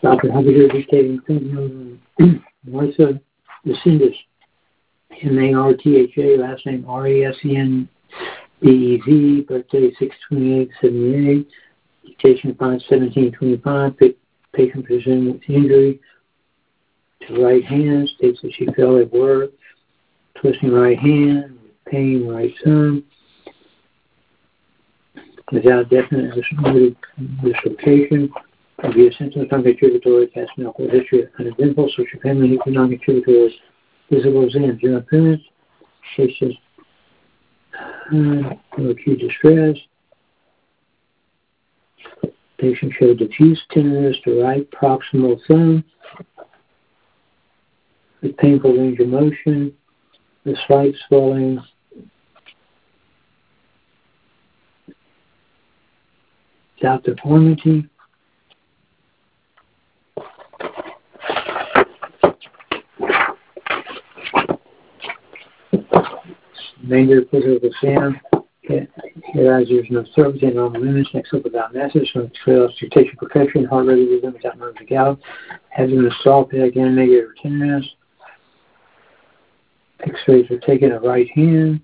Dr. Hubbard dictating Martha Resendez, M-A-R-T-H-A, last name R-E-S-E-N-D-E-Z, birthday 6/28/78, dictation 5/17/25, patient presented with injury to right hand, states that she fell at work, twisting right hand, pain right thumb, without definite dislocation. Could be a symptom of non-contributory past medical history of uneventful social family non-contributory physical exams in appearance, cases of acute distress. Patient showed diffuse tenderness to right proximal thumb with painful range of motion, with slight swelling, without deformity. Major physical exam. Realize there's no cervix and normal limits. Next up without masses. So auscultation perfection. Heart rate rhythm without nerves to gallop. Having a assault again negative tenderness. X-rays are taken at right hand.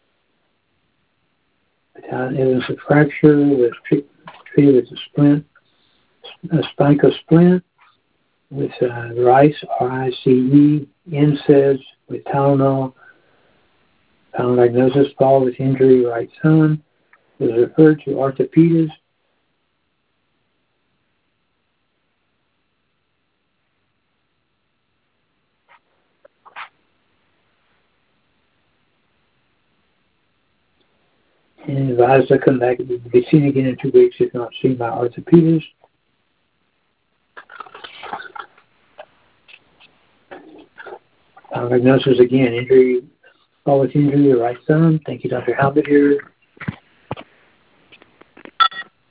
Without evidence of fracture. With treated with a splint. A spica splint. With RICE, R-I-C-E. NSAIDs with Tylenol. Final diagnosis, fall with injury, right thumb. Was referred to orthopedist. And advised to come back and be seen again in 2 weeks if not seen by orthopedist. Final diagnosis again, injury, fall with injury, right thumb. Thank you, Dr. Halbert here.